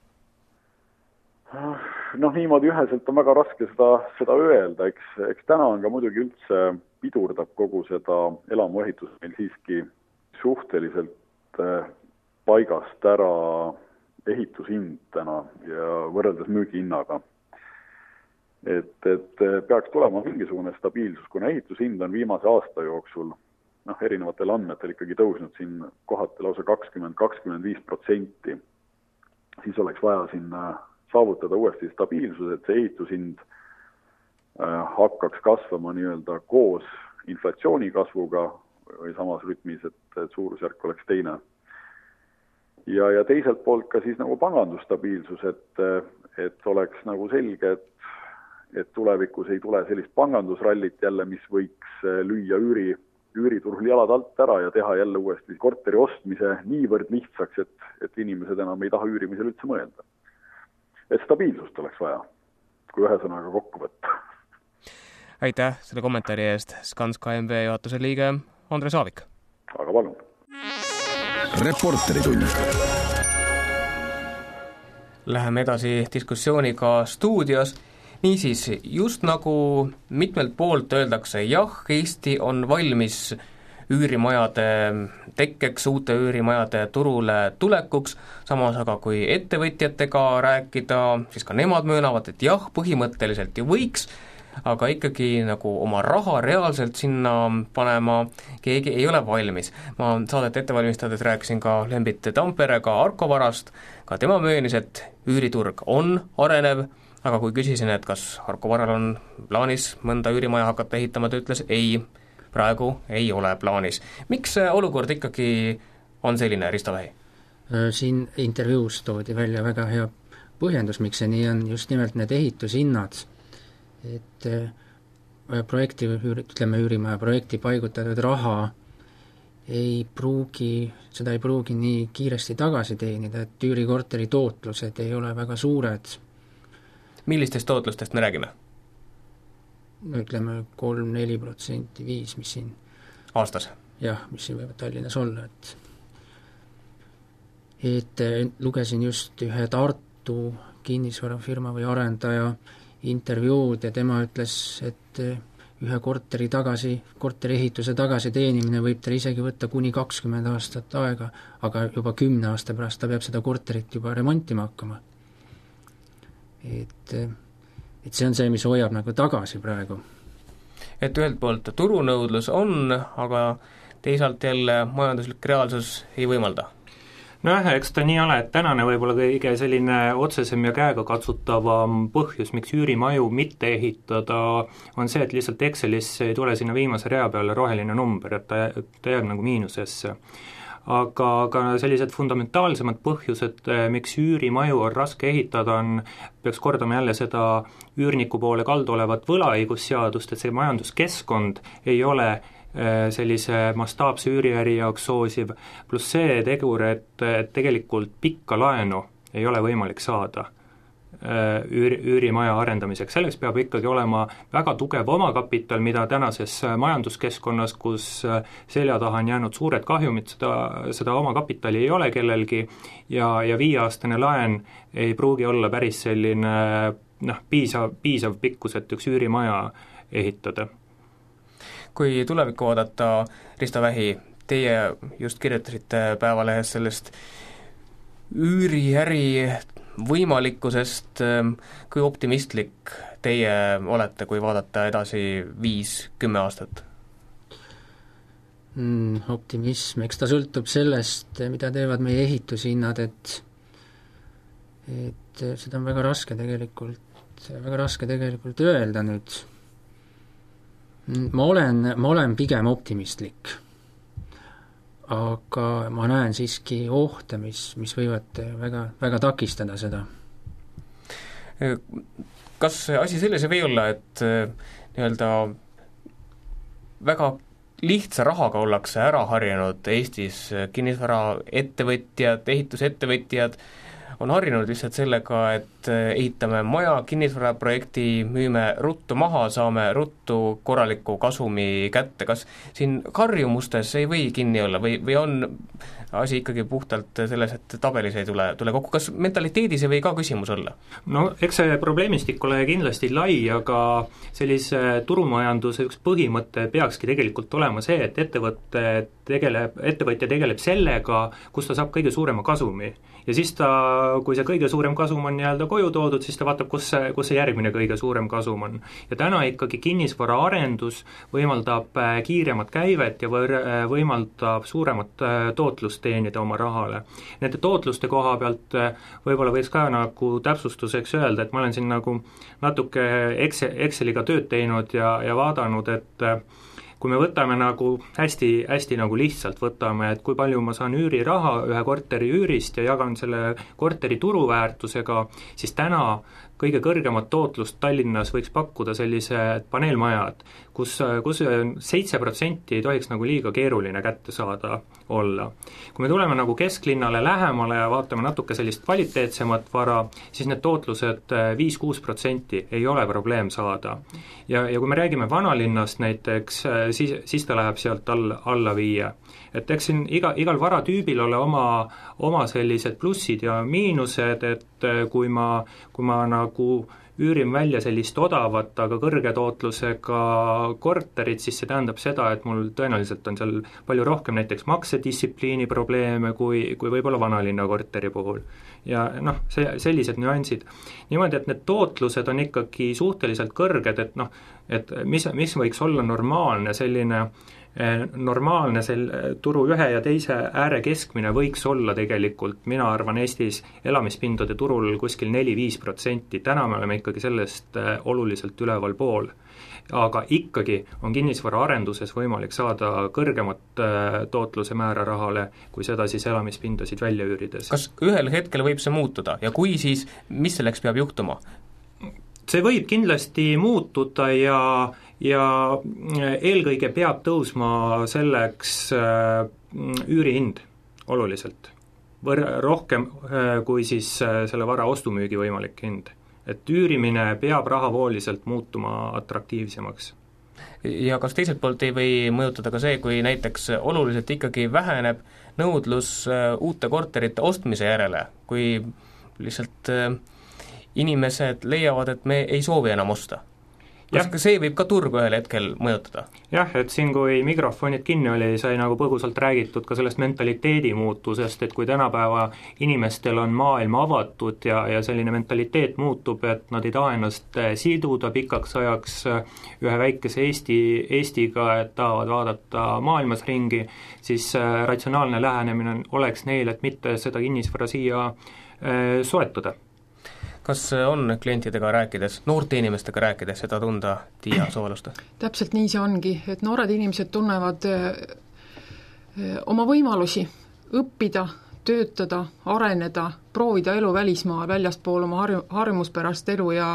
Noh, niimoodi üheselt on väga raske seda, seda öelda, eks, eks täna on ka muidugi üldse pidurdab kogu seda elamuehitust meil siiski suhteliselt paigast ära ehitushind täna ja võrreldes müügihinnaga. Et, et peaks tulema mingisugune stabiilsus, kuna ehitushind on viimase aasta jooksul noh, erinevatel andmetel ikkagi tõusnud siin kohati lausa kakskümmend kuni kakskümmend viis protsenti. Siis oleks vaja sinna saavutada uuesti stabiilsus, et see ehitushind hakkaks kasvama nii-öelda koos inflatsiooni kasvuga või samas rütmis, et suurusjärk oleks teine. Ja, ja teiselt poolt ka siis nagu pangandusstabiilsus, et, et oleks nagu selge, et, et tulevikus ei tule sellist pangandusrallit jälle, mis võiks lüüa üüri, üüriturul jalad alt ära ja teha jälle uuesti korteri ostmise niivõrd lihtsaks, et, et inimesed enam ei taha üürimisel üldse mõelda. Et stabiilsust oleks vaja, kui ühesõnaga kokku võtta. Aitäh selle kommentaari eest, Skanska E M V juhatuse liige Andres Aavik. Aga palun. Reporteritund. Läheme edasi diskussiooniga stuudios. Niisiis, just nagu mitmelt poolt öeldakse, jah, Eesti on valmis üürimajade tekkeks, uute üürimajade turule tulekuks, samas aga kui ettevõtjatega rääkida, siis ka nemad möönavad, et jah, põhimõtteliselt ju võiks, aga ikkagi nagu oma raha reaalselt sinna panema keegi ei ole valmis. Ma saadet ette valmistades rääkisin ka Lembit Tamperega Arko Varast, ka tema möönis, et üüriturg on arenev, aga kui küsisin, et kas Arko Varal on plaanis mõnda üürimaja hakata ehitama, ta ütles ei, praegu ei ole plaanis. Miks olukord ikkagi on selline, Risto Vähi? Siin intervjuus toodi välja väga hea põhjendus, miks see nii on, just nimelt need ehitushinnad. Et projekti, ütleme üürimaja projekti paigutatud raha ei pruugi, seda ei pruugi nii kiiresti tagasi teenida, et üürikorteri tootlused ei ole väga suured. Millistest tootlustest me räägime? Ütleme kolm-neli protsenti, viis, mis siin aastas? Jah, mis siin võivad Tallinnas olla, et et lugesin just ühe Tartu kinnisvarafirma või arendaja intervjuud ja tema ütles, et ühe korteri tagasi, korteri ehituse tagasi teenimine võib ta isegi võtta kuni kakskümmend aastat aega, aga juba kümne aasta pärast ta peab seda korterit juba remontima hakkama. Et, et see on see, mis hoiab nagu tagasi praegu. Et ühelt poolt turunõudlus on, aga teisalt jälle majanduslik reaalsus ei võimalda. Nojah, eks ta nii ole, et tänane võib-olla kõige selline otsesem ja käega katsutavam põhjus, miks üürimaju mitte ehitada, on see, et lihtsalt Excelis ei tule sinna viimase rea peale roheline number, et ta, ta jääb nagu miinusesse. Aga, aga sellised fundamentaalsemad põhjused, miks üürimaju on raske ehitada, on, peaks kordama jälle seda üürniku poole kaldu olevat võlaõigusseadust, et see majanduskeskkond ei ole sellise mastaapse üüriäri jaoks soosiv, pluss see tegur, et, et tegelikult pikka laenu ei ole võimalik saada üüri, üürimaja arendamiseks. Selleks peab ikkagi olema väga tugev omakapital, mida tänases majanduskeskkonnas, kus selja taha on jäänud suured kahjumid, seda, seda omakapitali ei ole kellelgi ja, ja viieaastane laen ei pruugi olla päris selline noh, piisav, piisav pikkus, et üks üürimaja ehitada. Kui tulevikku vaadata, Risto Vähi, teie just kirjutasite Päevalehes sellest üüriäri võimalikkusest, kui optimistlik teie olete, kui vaadata edasi viis, kümme aastat? Mm, optimism, eks ta sõltub sellest, mida teevad meie ehitushinnad, et et seda on väga raske tegelikult, väga raske tegelikult öelda nüüd. Ma olen, ma olen pigem optimistlik, aga ma näen siiski ohte, mis, mis võivad väga, väga takistada seda. Kas asi selles ei või olla, et nii-öelda väga lihtsa rahaga ollakse ära harjunud Eestis, kinnisvaraettevõtjad, ehitusettevõtjad on harjunud lihtsalt sellega, et ehitame maja, kinnisvaraprojekti, müüme ruttu maha, saame ruttu korraliku kasumi kätte. Kas siin harjumustes ei või kinni olla või, või on asi ikkagi puhtalt selles, et tabelis ei tule, tule kokku? Kas mentaliteedis ei või ka küsimus olla? No eks see probleemistik ole kindlasti lai, aga sellise turumajanduse üks põhimõte peakski tegelikult olema see, et ettevõtte tegeleb, ettevõtja tegeleb sellega, kus ta saab kõige suurema kasumi. Ja siis ta, kui see kõige suurem kasum on nii-öelda koju toodud, siis ta vaatab, kus see, kus see järgmine kõige suurem kasum on. Ja täna ikkagi kinnisvara arendus võimaldab kiiremat käivet ja võimaldab suuremat tootlust teenida oma rahale. Nende tootluste koha pealt võib-olla võiks ka nagu täpsustuseks öelda, et ma olen siin nagu natuke Exceliga tööd teinud ja, ja vaadanud, et kui me võtame nagu hästi, hästi nagu lihtsalt võtame, et kui palju ma saan üüriraha ühe korteri üürist ja jagan selle korteri turuväärtusega, siis täna kõige kõrgemat tootlust Tallinnas võiks pakkuda sellised paneelmajad, kus, kus seitse protsenti ei tohiks nagu liiga keeruline kätte saada olla. Kui me tuleme nagu kesklinnale lähemale ja vaatame natuke sellist kvaliteetsemat vara, siis need tootlused viis-kuus protsenti ei ole probleem saada. Ja, ja kui me räägime vanalinnast näiteks, siis, siis ta läheb sealt alla, alla viie. Et eks siin iga, igal varatüübil ole oma, oma sellised plussid ja miinused, et kui ma, kui ma nagu üürin välja sellist odavat, aga kõrge tootlusega korterit, siis see tähendab seda, et mul tõenäoliselt on seal palju rohkem näiteks maksedistsipliini probleeme kui, kui võib-olla vanalinna korteri puhul. Ja noh, see, sellised nüansid. Niimoodi, et need tootlused on ikkagi suhteliselt kõrged, et noh, et mis, mis võiks olla normaalne selline normaalne sel turu ühe ja teise ääre keskmine võiks olla tegelikult, mina arvan, Eestis elamispindade turul kuskil neli-viis protsenti, täna me oleme ikkagi sellest oluliselt üleval pool. Aga ikkagi on kinnisvara arenduses võimalik saada kõrgemat tootluse määra rahale, kui seda siis elamispindasid välja üürides. Kas ühel hetkel võib see muutuda ja kui siis, mis selleks peab juhtuma? See võib kindlasti muutuda ja, ja eelkõige peab tõusma selleks üürihind oluliselt, võr-, rohkem kui siis selle vara ostumüügi võimalik hind. Et üürimine peab rahavooliselt muutuma atraktiivsemaks. Ja kas teiselt poolt ei või mõjutada ka see, kui näiteks oluliselt ikkagi väheneb nõudlus uute korterite ostmise järele, kui lihtsalt inimesed leiavad, et me ei soovi enam osta? Kas ka see võib ka turgu ühel hetkel mõjutada? Jah, et siin kui mikrofonid kinni oli, sai nagu põgusalt räägitud ka sellest mentaliteedi muutusest, et kui tänapäeva inimestel on maailm avatud ja, ja selline mentaliteet muutub, et nad ei taha ennast siduda pikaks ajaks ühe väikese Eesti, Eestiga, et tahavad vaadata maailmas ringi, siis ratsionaalne lähenemine oleks neil, et mitte seda kinnisvara siia soetada. Kas on klientidega rääkides, noorte inimestega rääkides seda tunda Tiia Soovalusta? Täpselt nii see ongi, et noored inimesed tunnevad oma võimalusi õppida, töötada, areneda, proovida elu välismaal, väljaspool oma harju, harjumuspärast elu ja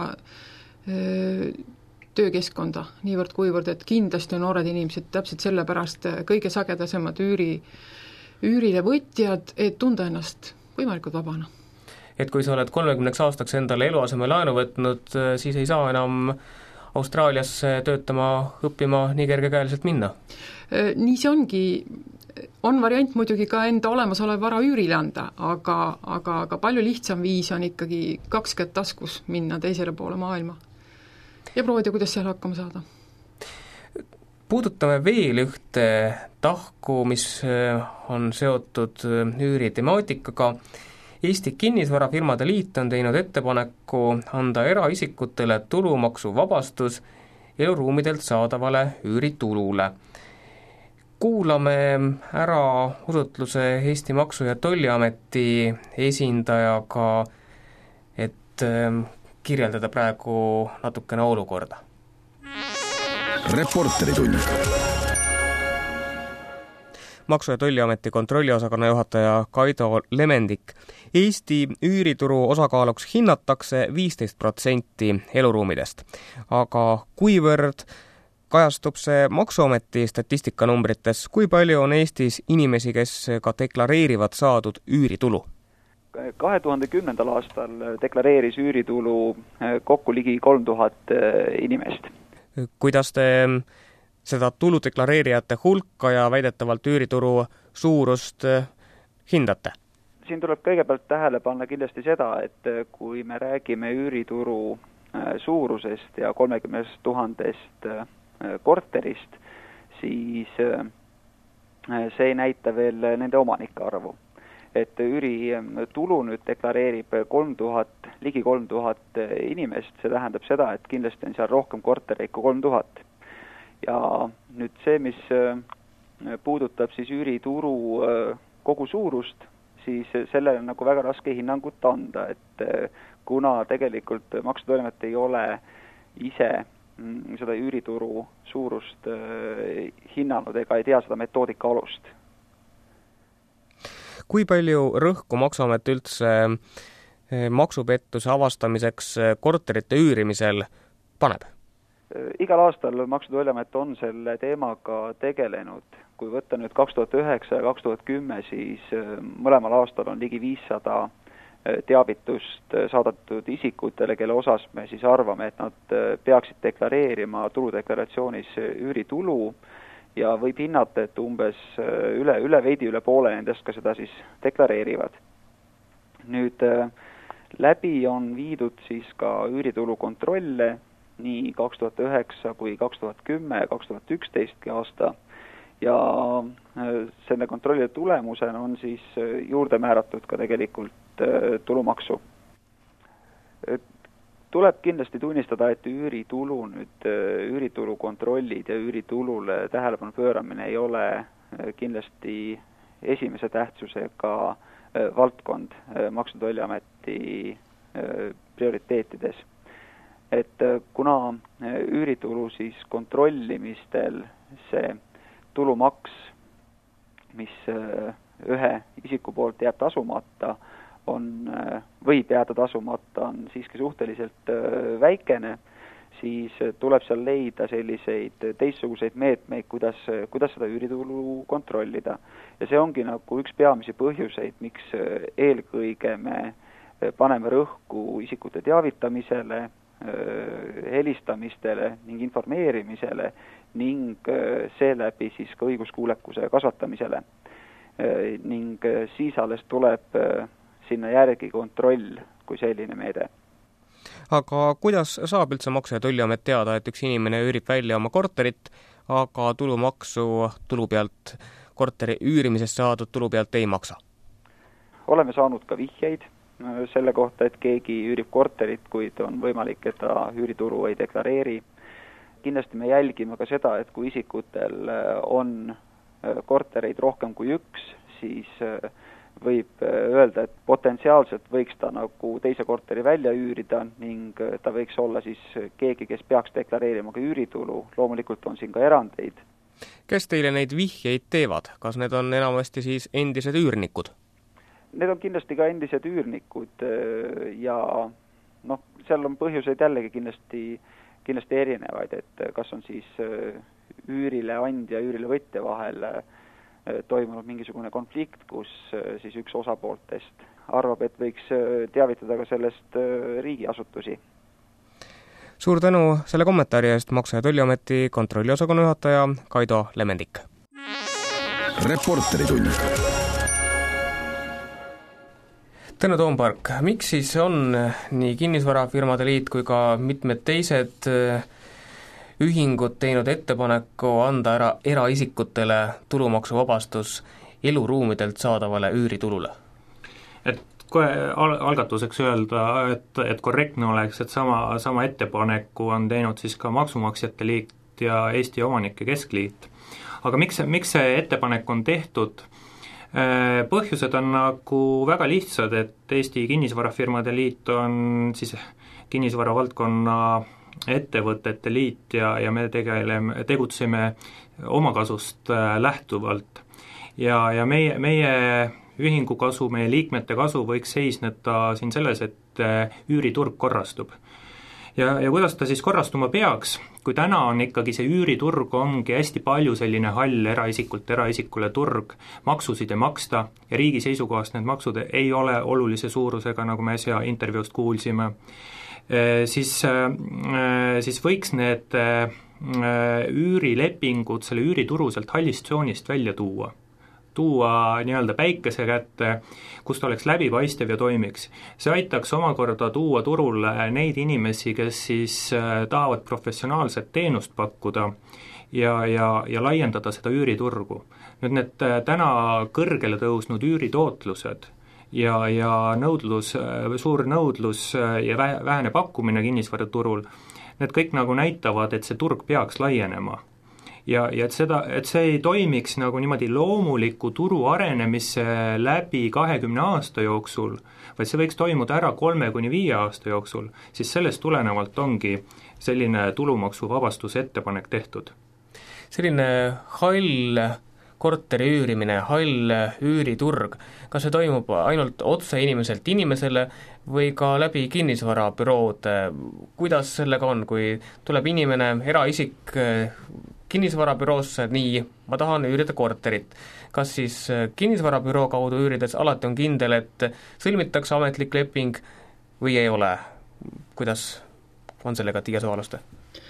öö, töökeskkonda niivõrd kuivõrd, et kindlasti on noored inimesed täpselt sellepärast kõige sagedasemad üüri, üürile võtjad, et tunda ennast võimalikult vabana. Et kui sa oled kolmekümneks aastaks endale eluaseme laenu võtnud, siis ei saa enam Austraaliasse töötama, õppima nii kergekäeliselt minna? Nii see ongi, on variant muidugi ka enda olemasolev vara üürile anda, aga, aga, aga palju lihtsam viis on ikkagi kaks kätt taskus minna teisele poole maailma ja proovida, kuidas seal hakkama saada. Puudutame veel ühte tahku, mis on seotud üüri temaatikaga. Eesti Kinnisvarafirmade Liit on teinud ettepaneku anda eraisikutele tulumaksuvabastus eluruumidelt saadavale üüritulule. Kuulame ära usutluse Eesti Maksu- ja Tolliameti esindajaga, et kirjeldada praegu natukene olukorda. Reporteritund. Maksu- ja Tolliameti kontrolliosakonna juhataja Kaido Lemendik. Eesti üürituru osakaaluks hinnatakse viisteist protsenti eluruumidest, aga kuivõrd kajastub see Maksuameti statistikanumbrites, kui palju on Eestis inimesi, kes ka deklareerivad saadud üüritulu? kahe tuhande kümnendal aastal deklareeris üüritulu kokku ligi kolm tuhat inimest. Kuidas te seda tulu deklareerijate hulka ja väidetavalt üürituru suurust hindate? Siin tuleb kõigepealt tähele panna kindlasti seda, et kui me räägime üürituru suurusest ja kolmekümnest tuhandest korterist, siis see ei näita veel nende omanike arvu. Et üüritulu nüüd deklareerib kolm tuhat, ligi kolm tuhat inimest, see tähendab seda, et kindlasti on seal rohkem kortereid kui kolm tuhat. Ja nüüd see, mis puudutab siis üürituru kogu suurust, siis sellele on nagu väga raske hinnangut anda, et kuna tegelikult Maksu- ja Tolliamet ei ole ise seda üürituru suurust hinnanud ega ei tea seda metoodika alust. Kui palju rõhku Maksuamet üldse maksupettuse avastamiseks korterite üürimisel paneb? Igal aastal Maksu- ja Tolliamet on selle teemaga tegelenud. Kui võtta nüüd kaks tuhat üheksa ja kaks tuhat kümme, siis mõlemal aastal on ligi viissada teavitust saadetud isikutele, kelle osas me siis arvame, et nad peaksid deklareerima tuludeklaratsioonis üüritulu ja võib hinnata, et umbes üle, üle veidi üle poole nendest ka seda siis deklareerivad. Nüüd läbi on viidud siis ka üüritulu kontrolle nii kaks tuhat üheksa kui kaks tuhat kümme ja kaks tuhat üksteist aasta ja selle kontrolli tulemusena on siis juurde määratud ka tegelikult tulumaksu. Tuleb kindlasti tunnistada, et üüritulu nüüd, üüritulu kontrollid ja üüritulule tähelepanu pööramine ei ole kindlasti esimese tähtsusega valdkond Maksu- ja Tolliameti prioriteetides. Et kuna üüritulu siis kontrollimistel see tulumaks, mis ühe isiku poolt jääb tasumata, on, võib jääda tasumata, on siiski suhteliselt väikene, siis tuleb seal leida selliseid teistsuguseid meetmeid, kuidas, kuidas seda üüritulu kontrollida. Ja see ongi nagu üks peamisi põhjuseid, miks eelkõige me paneme rõhku isikute teavitamisele, helistamistele ning informeerimisele ning seeläbi siis ka õiguskuulekuse kasvatamisele. Ning siis alles tuleb sinna järgi kontroll kui selline meede. Aga kuidas saab üldse Maksu- ja Tolliamet teada, et üks inimene üürib välja oma korterit, aga tulumaksu tulu pealt, korteri üürimisest saadud tulu pealt ei maksa? Oleme saanud ka vihjeid selle kohta, et keegi üürib korterit, kuid on võimalik, et ta üüritulu ei deklareeri. Kindlasti me jälgime ka seda, et kui isikutel on kortereid rohkem kui üks, siis võib öelda, et potentsiaalselt võiks ta nagu teise korteri välja üürida ning ta võiks olla siis keegi, kes peaks deklareerima ka üüritulu. Loomulikult on siin ka erandeid. Kes teile neid vihjeid teevad? Kas need on enamasti siis endised üürnikud? Need on kindlasti ka endised üürnikud ja noh, seal on põhjuseid jällegi kindlasti, kindlasti erinevaid, et kas on siis üürile andja ja üürile võtja vahel toimunud mingisugune konflikt, kus siis üks osapooltest arvab, et võiks teavitada ka sellest riigiasutusi. Suur tänu selle kommentaari eest, Maksu- ja Tolliameti kontrolliosakonna juhataja Kaido Lemendik. Reporteritund. Tõnu Toompark, miks siis on nii kinnisvarafirmade liit kui ka mitmed teised ühingud teinud ettepaneku anda ära eraisikutele tulumaksuvabastus eluruumidelt saadavale üüritulule? Et kohe algatuseks öelda, et, et korrektne oleks, et sama, sama ettepaneku on teinud siis ka Maksumaksjate Liit ja Eesti Omanike Keskliit. Aga miks, miks see ettepanek on tehtud? Põhjused on nagu väga lihtsad, et Eesti Kinnisvarafirmade Liit on siis kinnisvara valdkonna ettevõtete liit ja, ja me tegeleme, tegutseme omakasust lähtuvalt. Ja, ja meie, meie ühingu kasu, meie liikmete kasu võiks seisneda siin selles, et üüriturg korrastub. Ja, ja kuidas ta siis korrastuma peaks, kui täna on ikkagi see üüriturg ongi hästi palju selline hall eraisikult eraisikule turg, maksusid ei maksta ja riigi seisukohast need maksud ei ole olulise suurusega, nagu me äsja intervjuust kuulsime, siis, siis võiks need üürilepingud selle üürituru sealt hallist tsoonist välja tuua. tuua nii-öelda päikese kätte, kus ta oleks läbipaistev ja toimiks. See aitaks omakorda tuua turule neid inimesi, kes siis tahavad professionaalset teenust pakkuda ja, ja, ja laiendada seda üüriturgu. Nüüd need täna kõrgele tõusnud üüritootlused ja, ja nõudlus, suur nõudlus ja vähene pakkumine kinnisvaraturul, need kõik nagu näitavad, et see turg peaks laienema. Ja, ja et, seda, et see ei toimiks nagu niimoodi loomuliku turu arenemise läbi kahekümne aasta jooksul, vaid see võiks toimuda ära kolme kuni viie aasta jooksul, siis sellest tulenevalt ongi selline tulumaksuvabastuse ettepanek tehtud. Selline hall korteri üürimine, hall üüriturg, kas see toimub ainult otse inimeselt inimesele või ka läbi kinnisvarabüroode? Kuidas sellega on, kui tuleb inimene, eraisik kinnisvarabüroosse, nii, ma tahan üürida korterit. Kas siis kinnisvarabüroo kaudu üürides alati on kindel, et sõlmitakse ametlik leping või ei ole? Kuidas on sellega Tiia Soaluste?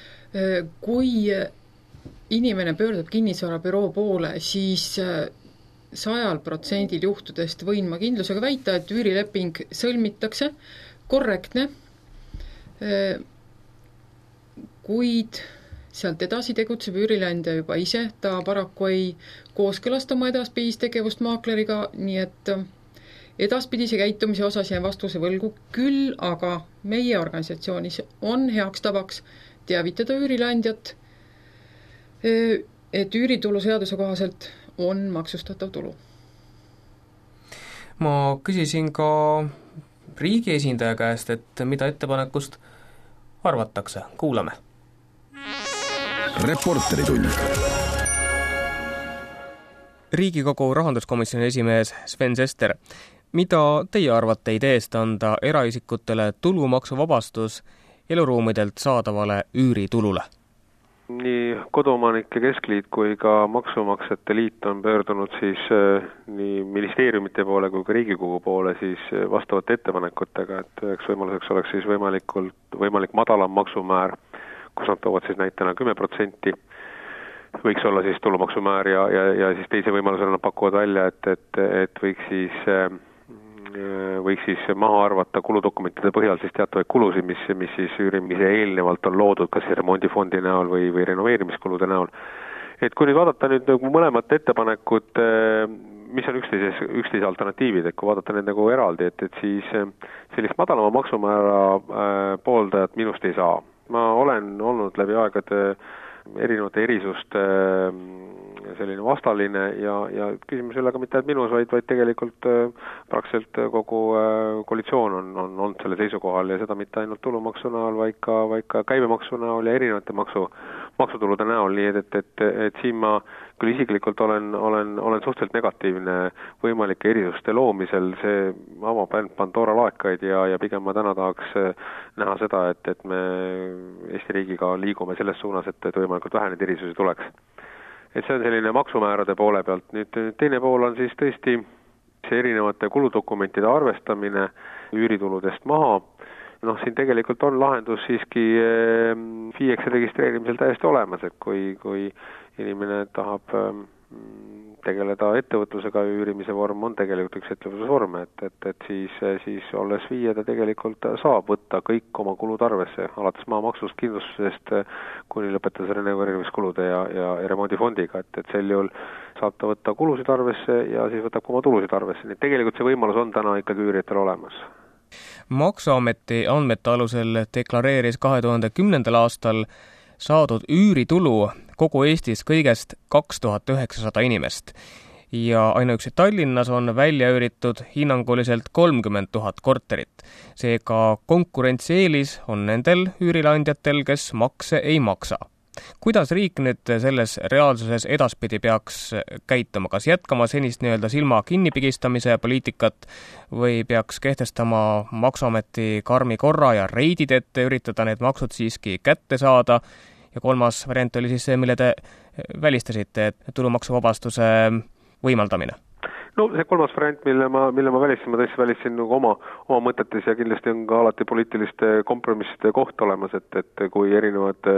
Kui inimene pöördub kinnisvarabüroo poole, siis sajal protsendil juhtudest võin ma kindlusega väita, et üürileping sõlmitakse, korrektne, kuid sealt edasi tegutseb üürileandja juba ise, ta paraku ei kooskõlasta oma edaspidist tegevust maakleriga, nii et edaspidise käitumise osas jään vastuse võlgu küll, aga meie organisatsioonis on heaks tavaks teavitada üürileandjat, et üüritulu seaduse kohaselt on maksustatav tulu. Ma küsisin ka riigi esindaja käest, et mida ettepanekust arvatakse. Kuulame. Reporteritund. Riigikogu rahanduskomisjoni esimees Sven Sester, mida teie arvate ideest anda eraisikutele tulumaksuvabastus eluruumidelt saadavale üüritulule? Nii Koduomanike Keskliit kui ka Maksumaksjate Liit on pöördunud siis nii ministeeriumite poole kui ka Riigikogu poole siis vastavate ettepanekutega, et üheks võimaluseks oleks siis võimalikult, võimalik madalam maksumäär, kus nad toovad siis näitena kümme protsenti, võiks olla siis tulumaksumäär ja, ja, ja siis teise võimalusena nad pakuvad välja, et, et, et võiks siis võiks siis maha arvata kuludokumentide põhjal siis teatavaid kulusid, mis, mis siis üürimise eelnevalt on loodud, kas remondifondi näol või, või renoveerimiskulude näol. Et kui nüüd vaadata nüüd nagu mõlemat ettepanekut, mis on üksteises, üksteise alternatiivid, et kui vaadata need nagu eraldi, et, et siis sellist madalama maksumäära pooldajat minust ei saa. Ma olen olnud läbi aegade erinevate erisuste selline vastaline ja, ja küsimus ei ole ka mitte ainult minus, vaid, vaid tegelikult praktiliselt kogu koalitsioon on, on olnud selle seisukohal ja seda mitte ainult tulumaksu näol, vaid ka, vaid ka käibemaksu näol ja erinevate maksu, maksutulude näol, nii et, et, et, et siin ma küll isiklikult olen, olen, olen suhteliselt negatiivne võimalike erisuste loomisel, see avab ainult Pandora laekaid ja, ja pigem ma täna tahaks näha seda, et, et me Eesti riigiga liigume selles suunas, et, et võimalikult vähe neid erisusi tuleks. Et see on selline maksumäärade poole pealt. Nüüd teine pool on siis tõesti see erinevate kuludokumentide arvestamine üürituludest maha. Noh, siin tegelikult on lahendus siiski F I E X registreerimisel täiesti olemas, et kui, kui inimene tahab tegeleda ettevõtlusega, üürimise vorm on tegelikult üks ettevõtlusvorm, et, et, et siis, siis olles F I E ta tegelikult saab võtta kõik oma kulud arvesse, alates maamaksust, kindlustusest, kuni lõpetades renoveerimiskulude ja, ja remondifondiga, et, et sel juhul saab ta võtta kulusid arvesse ja siis võtab oma tulusid arvesse, nii tegelikult see võimalus on täna ikkagi üürijatel olemas. Maksuameti andmete alusel deklareeris kahe tuhande kümnendal aastal saadud üüritulu kogu Eestis kõigest kaks tuhat üheksasada inimest ja ainuüksi Tallinnas on välja üüritud hinnanguliselt kolmkümmend tuhat korterit. Seega konkurentsieelis on nendel üürileandjatel, kes makse ei maksa. Kuidas riik nüüd selles reaalsuses edaspidi peaks käituma? Kas jätkama senist nii-öelda silma kinnipigistamise poliitikat või peaks kehtestama Maksuameti karmi korra ja reidid, et üritada need maksud siiski kätte saada? Ja kolmas variant oli siis see, mille te välistasite, et tulumaksuvabastuse võimaldamine. No see kolmas variant, mille ma, mille ma välisin, ma tõesti välisin nagu oma, oma mõtetes ja kindlasti on ka alati poliitiliste kompromisside koht olemas, et, et kui erinevad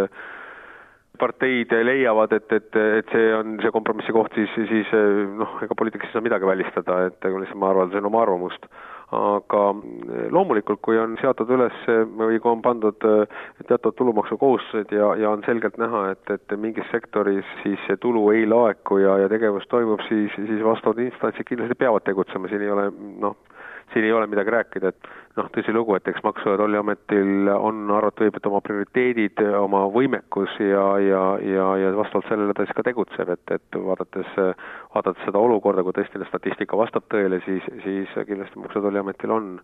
parteid leiavad, et, et, et see on see kompromissi koht, siis, siis noh, ega poliitikas ei saa midagi välistada, et lihtsalt ma avaldasin oma arvamust. Aga loomulikult, kui on seatud üles või kui on pandud teatud tulumaksukohustused ja, ja on selgelt näha, et, et mingis sektoris siis see tulu ei laeku ja, ja tegevus toimub, siis, siis vastavad instantsid kindlasti peavad tegutsema, siin ei ole, noh, siin ei ole midagi rääkida, et noh, tõsi lugu, et eks Maksu- ja Tolliametil on arvata võib, et oma prioriteedid, oma võimekus ja, ja, ja, ja vastavalt sellele ta siis ka tegutseb, et, et vaadates, vaadates seda olukorda, kui tõesti statistika vastab tõele, siis, siis kindlasti Maksu- ja Tolliametil on,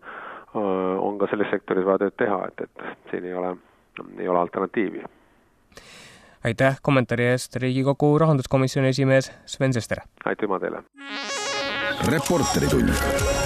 on ka selles sektoris vaja tööd teha, et, et siin ei ole, ei ole alternatiivi. Aitäh kommentaari eest, Riigikogu rahanduskomisjoni esimees Sven Sester. Aitüma teile. Reporteritund.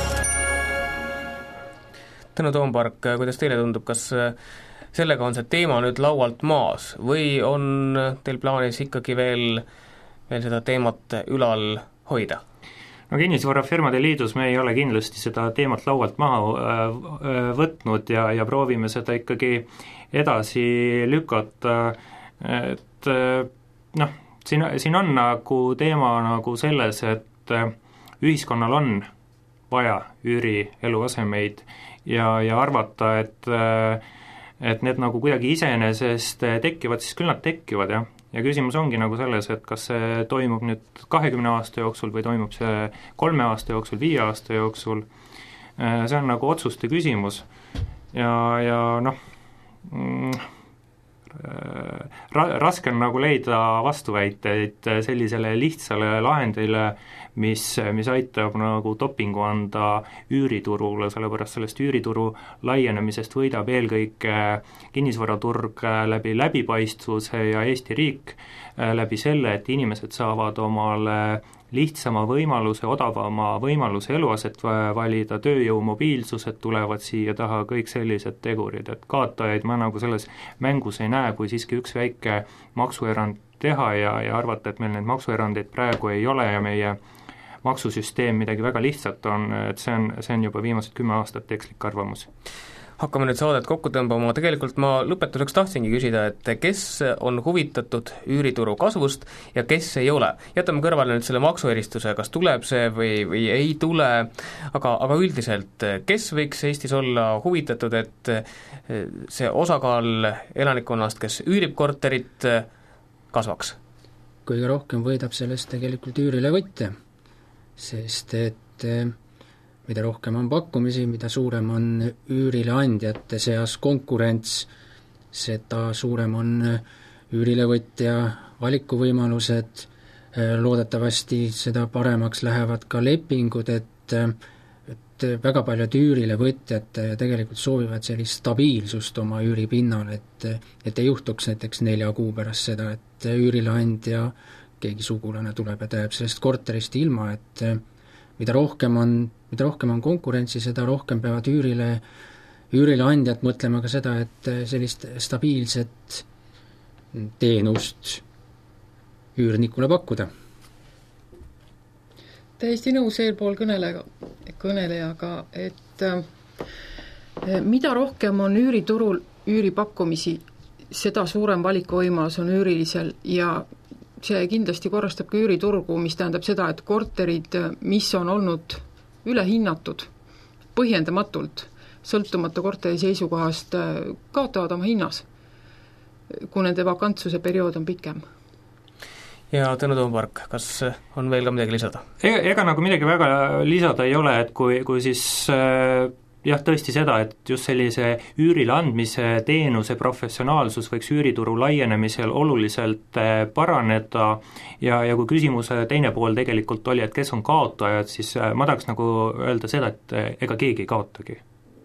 Tõnu Toompark, kuidas teile tundub, kas sellega on see teema nüüd laualt maas või on teil plaanis ikkagi veel, veel seda teemat ülal hoida? No kinnisvarafirmade liidus me ei ole kindlasti seda teemat laualt maha võtnud ja, ja proovime seda ikkagi edasi lükata, et noh, siin, siin on nagu teema nagu selles, et ühiskonnal on vaja üüri eluasemeid ja, ja arvata, et, et need nagu kuidagi iseenesest tekivad, siis küll nad tekivad, jah. Ja küsimus ongi nagu selles, et kas see toimub nüüd kahekümne aasta jooksul või toimub see kolme aasta jooksul, viie aasta jooksul. See on nagu otsuste küsimus ja, ja noh, ra- raske on nagu leida vastuväiteid sellisele lihtsale lahendile, mis, mis aitab nagu dopingu anda üüriturule, sellepärast sellest üürituru laienemisest võidab eelkõige kinnisvaraturg läbi läbipaistvuse ja Eesti riik läbi selle, et inimesed saavad omale lihtsama võimaluse, odavama võimaluse eluaset valida, tööjõu mobiilsused tulevad siia taha, kõik sellised tegurid, et kaotajaid ma nagu selles mängus ei näe, kui siiski üks väike maksuerand teha ja, ja arvata, et meil neid maksuerandeid praegu ei ole ja meie maksusüsteem midagi väga lihtsat on, et see on, see on juba viimased kümme aastat ekslik arvamus. Hakkame nüüd saadet kokku tõmbama, tegelikult ma lõpetuseks tahtsingi küsida, et kes on huvitatud üürituru kasvust ja kes ei ole. Jätame kõrvale nüüd selle maksueristuse, kas tuleb see või, või ei tule, aga, aga üldiselt, kes võiks Eestis olla huvitatud, et see osakaal elanikkonnast, kes üürib korterit, kasvaks? Kõige rohkem võidab sellest tegelikult üürilevõtja, sest et mida rohkem on pakkumisi, mida suurem on üürileandjate seas konkurents, seda suurem on üürilevõtja valikuvõimalused, loodetavasti seda paremaks lähevad ka lepingud, et, et väga paljud üürilevõtjad tegelikult soovivad sellist stabiilsust oma üüripinnal, et, et ei juhtuks näiteks nelja kuu pärast seda, et üürileandja, keegi sugulane tuleb ja ta jääb sellest korterist ilma, et mida rohkem on, mida rohkem on konkurentsi, seda rohkem peavad üürile, üürileandjad mõtlema ka seda, et sellist stabiilset teenust üürnikule pakkuda. Täiesti nõus eelpool kõnelega, kõnelejaga, et mida rohkem on üüriturul üüripakkumisi, seda suurem valikuvõimalus on üürilisel ja see kindlasti korrastab ka üüriturgu, mis tähendab seda, et korterid, mis on olnud ülehinnatud põhjendamatult, sõltumata korteri seisukohast, kaotavad oma hinnas, kui nende vakantsuse periood on pikem. Ja Tõnu Toompark, kas on veel ka midagi lisada? Ega, ega nagu midagi väga lisada ei ole, et kui, kui siis äh, jah, tõesti seda, et just sellise üürile andmise teenuse professionaalsus võiks üürituru laienemisel oluliselt paraneda ja, ja kui küsimuse teine pool tegelikult oli, et kes on kaotajad, siis ma tahaks nagu öelda seda, et ega keegi ei kaotagi.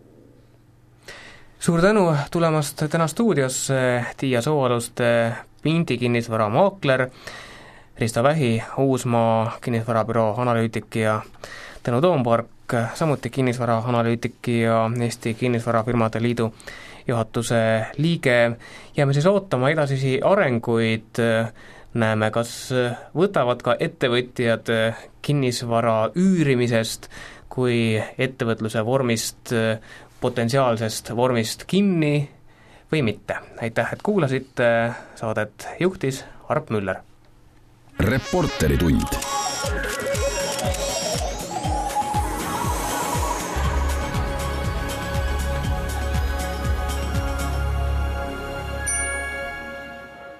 Suur tänu tulemast täna stuudiosse, Tiia Sooaluste, Pindi kinnisvara maakler, Risto Vähi, Uusmaa kinnisvarabüroo analüütik ja Tõnu Toompark, samuti kinnisvaraanalüütik ja Eesti Kinnisvarafirmade Liidu juhatuse liige. Jääme siis ootama edasisi arenguid, näeme, kas võtavad ka ettevõtjad kinnisvara üürimisest kui ettevõtluse vormist, potentsiaalsest vormist kinni või mitte. Aitäh, et kuulasite, saadet juhtis Arp Müller. Reporteri tund